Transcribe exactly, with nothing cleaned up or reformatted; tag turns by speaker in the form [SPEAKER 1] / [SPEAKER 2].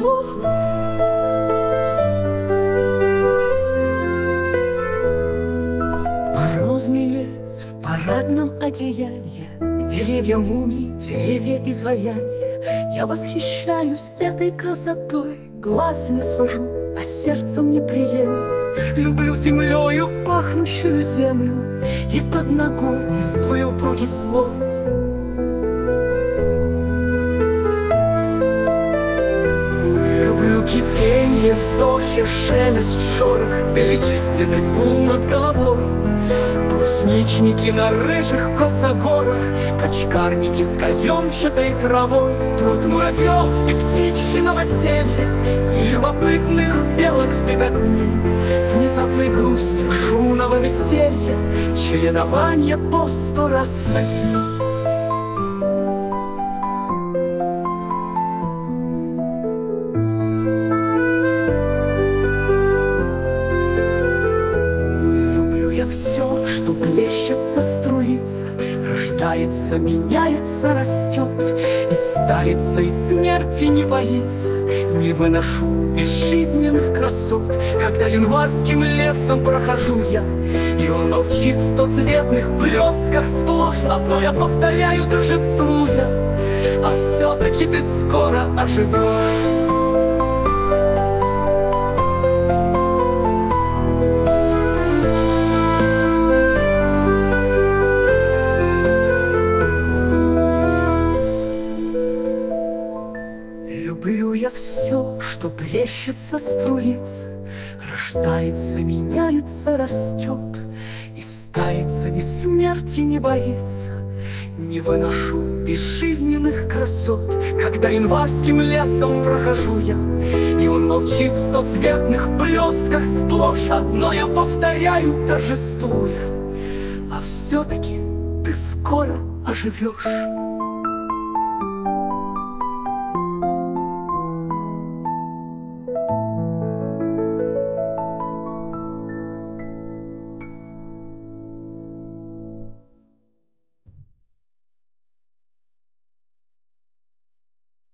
[SPEAKER 1] Морозный лес в парадном одеянии, деревья мумий, деревья изваяния. Я восхищаюсь этой красотой, глаз не свожу, а сердцем не прием. Люблю землею пахнущую землю и под ногой листвой упругий слой. Люблю кипенье, вздохи, шелест, шорох, величественный гул над головой. Брусничники на рыжих косогорах, качкарники с каемчатой травой. Труд муравьев и птичьи новоселье, и любопытных белок беготни. Внезапной грустью шумного веселья, чередование по сто раз на дни. Все, что плещется, струится, рождается, меняется, растет, и старится, и смерти не боится. Не выношу безжизненных красот, когда январским лесом прохожу я, и он молчит в стоцветных блестках сплошь. Одно я повторяю, торжествуя: а все-таки ты скоро оживешь. Люблю я все, что плещется, струится, рождается, меняется, растет, и старится, ни смерти не боится. Не выношу безжизненных красот, когда январским лесом прохожу я, и он молчит в стоцветных блестках сплошь. Одно я повторяю, торжествуя: а все-таки ты скоро оживешь.